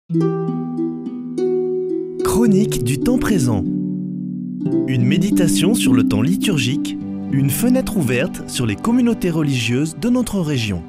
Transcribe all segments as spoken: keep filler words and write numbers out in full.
Chronique du temps présent. Une méditation sur le temps liturgique, une fenêtre ouverte sur les communautés religieuses de notre région.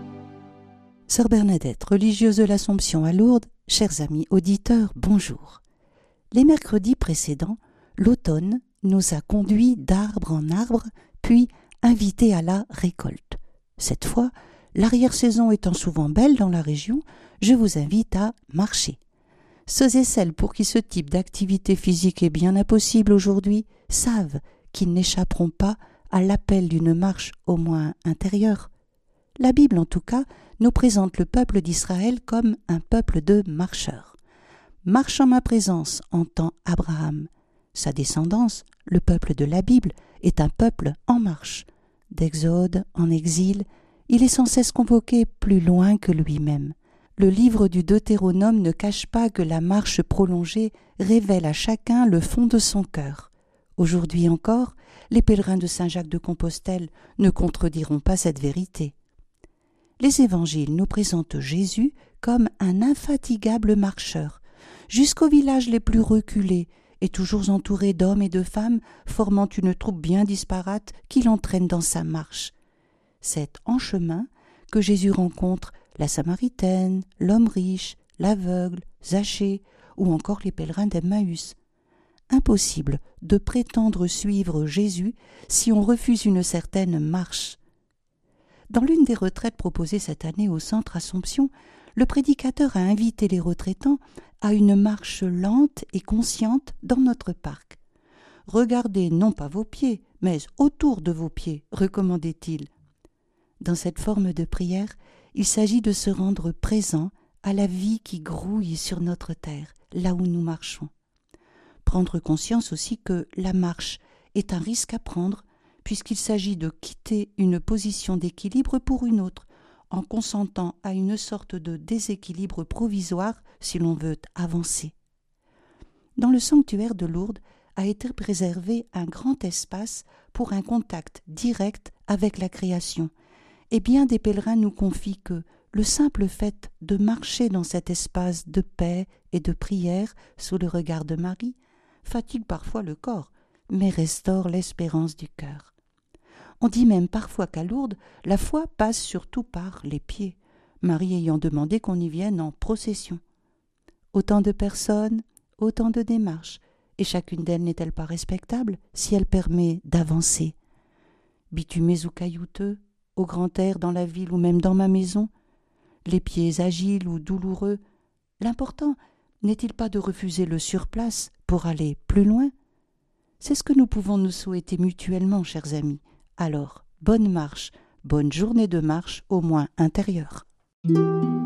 Sœur Bernadette, religieuse de l'Assomption à Lourdes, chers amis auditeurs, bonjour. Les mercredis précédents, l'automne nous a conduits d'arbre en arbre, puis invités à la récolte. Cette fois, l'arrière-saison étant souvent belle dans la région, je vous invite à marcher. Ceux et celles pour qui ce type d'activité physique est bien impossible aujourd'hui savent qu'ils n'échapperont pas à l'appel d'une marche au moins intérieure. La Bible, en tout cas, nous présente le peuple d'Israël comme un peuple de marcheurs. Marche en ma présence, entend Abraham. Sa descendance, le peuple de la Bible, est un peuple en marche. D'exode en exil, il est sans cesse convoqué plus loin que lui-même. Le livre du Deutéronome ne cache pas que la marche prolongée révèle à chacun le fond de son cœur. Aujourd'hui encore, les pèlerins de Saint-Jacques-de-Compostelle ne contrediront pas cette vérité. Les évangiles nous présentent Jésus comme un infatigable marcheur, jusqu'aux villages les plus reculés et toujours entouré d'hommes et de femmes formant une troupe bien disparate qui l'entraîne dans sa marche. C'est en chemin que Jésus rencontre la Samaritaine, l'homme riche, l'aveugle, Zachée ou encore les pèlerins d'Emmaüs. Impossible de prétendre suivre Jésus si on refuse une certaine marche. Dans l'une des retraites proposées cette année au Centre Assomption, le prédicateur a invité les retraitants à une marche lente et consciente dans notre parc. Regardez non pas vos pieds, mais autour de vos pieds, recommandait-il. Dans cette forme de prière, il s'agit de se rendre présent à la vie qui grouille sur notre terre, là où nous marchons. Prendre conscience aussi que la marche est un risque à prendre, puisqu'il s'agit de quitter une position d'équilibre pour une autre, en consentant à une sorte de déséquilibre provisoire si l'on veut avancer. Dans le sanctuaire de Lourdes a été préservé un grand espace pour un contact direct avec la création, et bien des pèlerins nous confient que le simple fait de marcher dans cet espace de paix et de prière sous le regard de Marie fatigue parfois le corps, mais restaure l'espérance du cœur. On dit même parfois qu'à Lourdes, la foi passe surtout par les pieds, Marie ayant demandé qu'on y vienne en procession. Autant de personnes, autant de démarches, et chacune d'elles n'est-elle pas respectable si elle permet d'avancer? Bitumés ou caillouteux, au grand air dans la ville ou même dans ma maison, les pieds agiles ou douloureux, l'important n'est-il pas de refuser le surplace pour aller plus loin? C'est ce que nous pouvons nous souhaiter mutuellement, chers amis. Alors, bonne marche, bonne journée de marche, au moins intérieure.